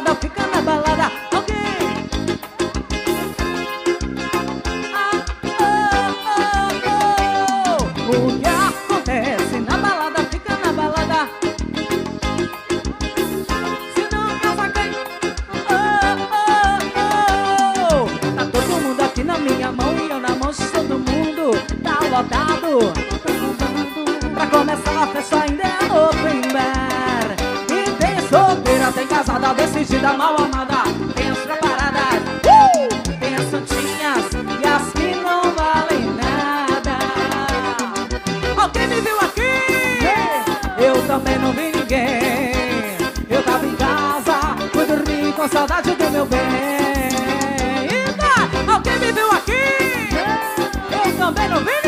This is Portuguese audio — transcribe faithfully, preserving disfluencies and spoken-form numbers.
balada, fica na balada. Alguém? Ah, oh, oh, oh. O que acontece na balada, fica na balada. Se não casa quem? Oh, oh, oh. Tá todo mundo aqui na minha mão e eu na mão de todo mundo. Tá lotado. Pra começar a festa ainda é open bar. E tem solteira, tem casada, decidida, mal amada. Tem as preparadas, uh! Tem as santinhas e as que não valem nada. Alguém me viu aqui? Eu também não vi ninguém. Eu tava em casa, fui dormir com saudade do meu bem. E vai! Alguém me viu aqui? Eu também não vi.